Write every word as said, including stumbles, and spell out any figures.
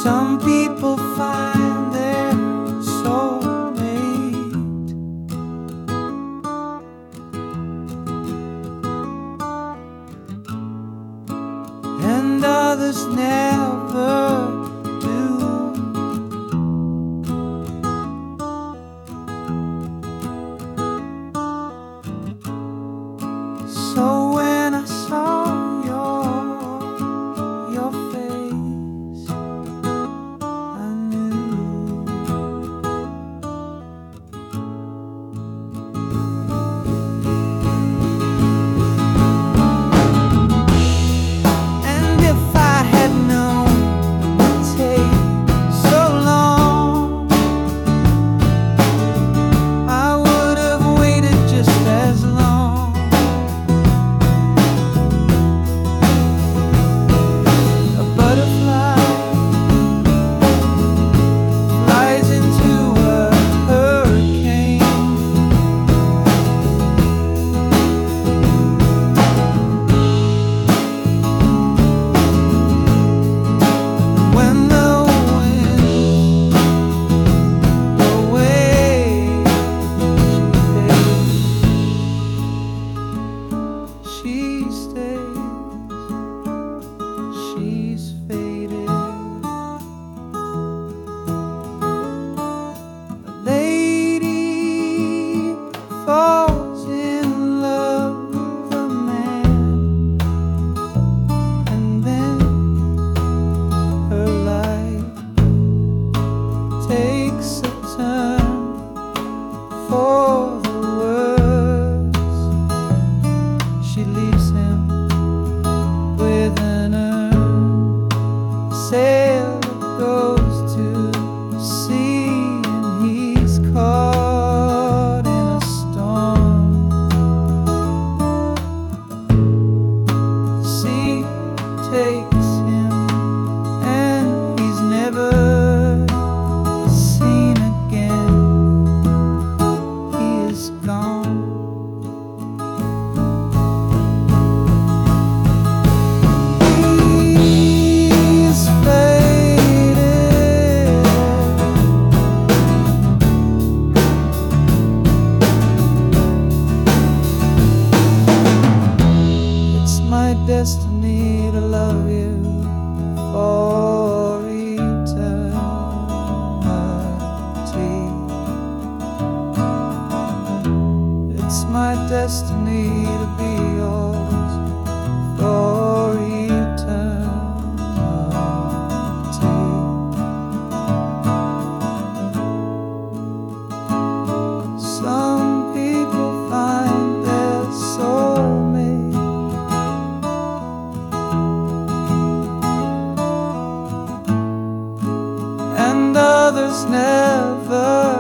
Some people find their soulmate, and others never do. So when I saw your your face, I knew. And if I had known it would take so long, I would have waited just as long. A butterfly flies into a hurricane. When the winds blow away, she stays. She's faded. A lady falls in love with a man, and then her life takes a turn for the worse. She leaves him with an urn. Sailor goes to sea, and he's caught in a storm. The sea takes him, and he's never seen again. He is gone. He's faded. It's my destiny to love you for eternity. It's my destiny to be yours for eternity. Some people find their soulmate, and others never